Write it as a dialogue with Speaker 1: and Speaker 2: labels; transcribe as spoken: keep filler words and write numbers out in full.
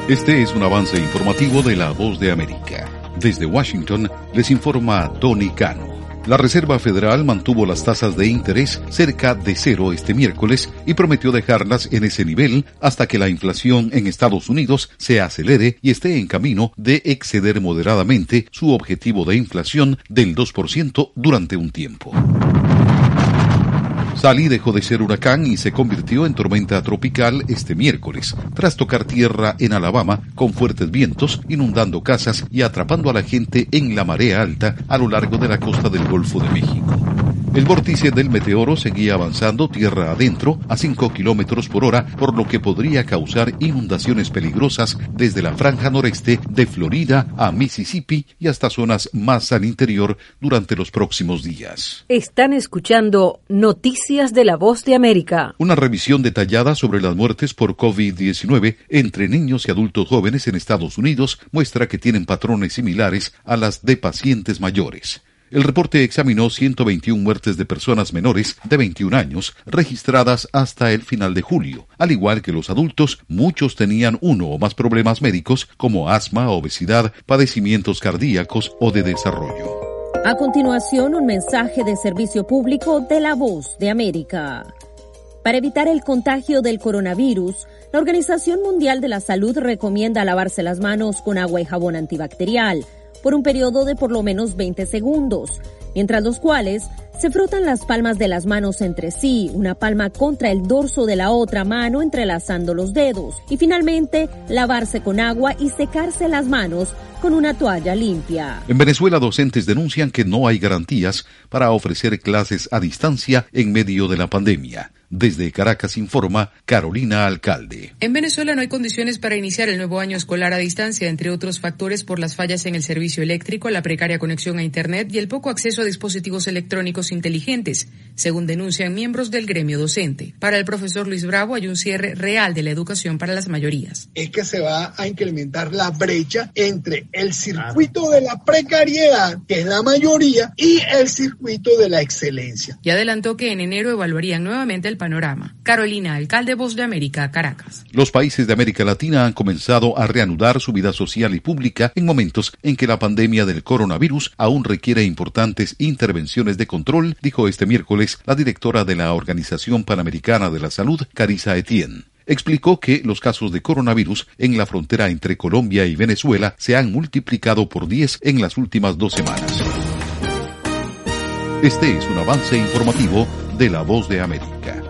Speaker 1: Este es un avance informativo de La Voz de América. Desde Washington les informa Tony Cano. La Reserva Federal mantuvo las tasas de interés cerca de cero este miércoles y prometió dejarlas en ese nivel hasta que la inflación en Estados Unidos se acelere y esté en camino de exceder moderadamente su objetivo de inflación del dos por ciento durante un tiempo. Sally dejó de ser huracán y se convirtió en tormenta tropical este miércoles, tras tocar tierra en Alabama con fuertes vientos, inundando casas y atrapando a la gente en la marea alta a lo largo de la costa del Golfo de México. El vórtice del meteoro seguía avanzando tierra adentro a cinco kilómetros por hora, por lo que podría causar inundaciones peligrosas desde la franja noreste de Florida a Mississippi y hasta zonas más al interior durante los próximos días.
Speaker 2: Están escuchando Noticias de la Voz de América.
Speaker 1: Una revisión detallada sobre las muertes por COVID diecinueve entre niños y adultos jóvenes en Estados Unidos muestra que tienen patrones similares a las de pacientes mayores. El reporte examinó ciento veintiuna muertes de personas menores de veintiún años registradas hasta el final de julio. Al igual que los adultos, muchos tenían uno o más problemas médicos como asma, obesidad, padecimientos cardíacos o de desarrollo.
Speaker 2: A continuación, un mensaje de servicio público de La Voz de América. Para evitar el contagio del coronavirus, la Organización Mundial de la Salud recomienda lavarse las manos con agua y jabón antibacterial por un periodo de por lo menos veinte segundos, mientras los cuales se frotan las palmas de las manos entre sí, una palma contra el dorso de la otra mano entrelazando los dedos, y finalmente lavarse con agua y secarse las manos con una toalla limpia.
Speaker 1: En Venezuela, docentes denuncian que no hay garantías para ofrecer clases a distancia en medio de la pandemia. Desde Caracas informa Carolina Alcalde.
Speaker 3: En Venezuela no hay condiciones para iniciar el nuevo año escolar a distancia, entre otros factores por las fallas en el servicio eléctrico, la precaria conexión a Internet y el poco acceso a dispositivos electrónicos inteligentes, según denuncian miembros del gremio docente. Para el profesor Luis Bravo hay un cierre real de la educación para las mayorías.
Speaker 4: Es que se va a incrementar la brecha entre el circuito de la precariedad, que es la mayoría, y el circuito de la excelencia.
Speaker 3: Y adelantó que en enero evaluarían nuevamente el panorama. Carolina Alcalde, Voz de América, Caracas.
Speaker 1: Los países de América Latina han comenzado a reanudar su vida social y pública en momentos en que la pandemia del coronavirus aún requiere importantes intervenciones de control, dijo este miércoles la directora de la Organización Panamericana de la Salud, Carissa Etienne. Explicó que los casos de coronavirus en la frontera entre Colombia y Venezuela se han multiplicado por diez en las últimas dos semanas. Este es un avance informativo de La Voz de América.